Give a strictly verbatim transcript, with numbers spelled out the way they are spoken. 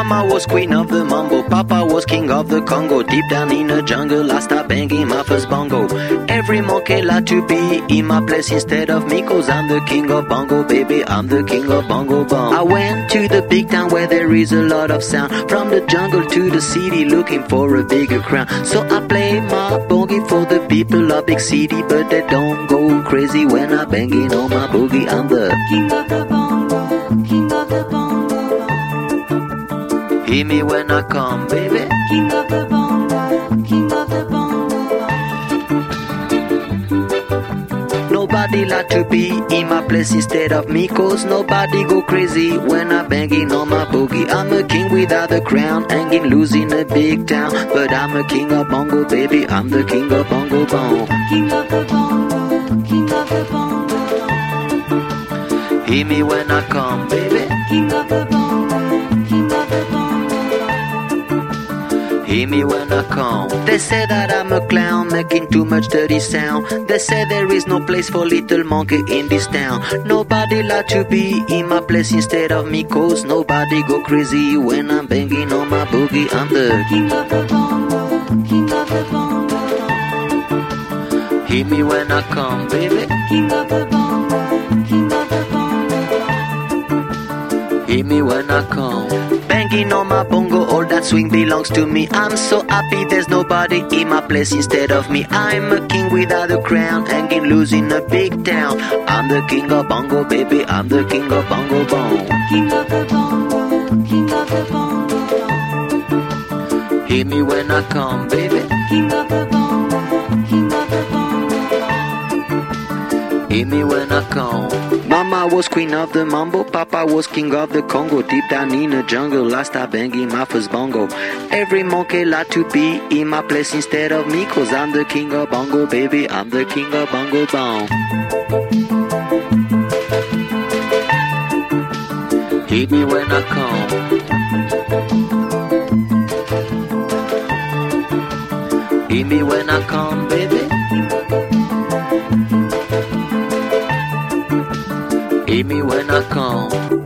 Mama was queen of the mambo, Papa was king of the Congo. Deep down in the jungle, I start banging my first bongo. Every monkey like to be in my place instead of me, cause I'm the king of bongo, baby, I'm the king of bongo bong. I went to the big town where there is a lot of sound, from the jungle to the city looking for a bigger crown. So I play my boogie for the people of big city, but they don't go crazy when I banging on my boogie. I'm the king of the bongo, king of the bongo bong. Hear me when I come, baby. King of the bongo, king of the bongo bong. Nobody like to be in my place instead of me, cause nobody go crazy when I'm banging on my boogie. I'm a king without a crown, hanging loose in a big town, but I'm a king of bongo, baby, I'm the king of bongo bong. King of the bongo, king of the bongo bong. Hear me when I come, baby. King of the bongo, king of the bongo bong. Hear me when I come. They say that I'm a clown, making too much dirty sound. They say there is no place for little monkey in this town. Nobody like to be in my place instead of me, cause nobody go crazy when I'm banging on my boogie. I'm the king of the bongo, king of the bongo bong. Hear me when I come, baby. King of the bongo, king of the bongo bong. Hear me when I come. Banging on my bongo, all that swing belongs to me. I'm so happy there's nobody in my place instead of me. I'm a king without a crown, hanging loose in a big town. I'm the king of bongo, baby, I'm the king of bongo bong. King of the bongo, king of the bongo bong. Hear me when I come, baby. King of the bongo, king of the bongo bong. Hear me when I come. Mama was queen of the mambo, Papa was king of the Congo. Deep down in the jungle, I start banging my first bongo. Every monkey like to be in my place instead of me, cause I'm the king of bongo, baby, I'm the king of bongo bong. Hit me when I come. Hit me when I come, baby. Hit me when I come.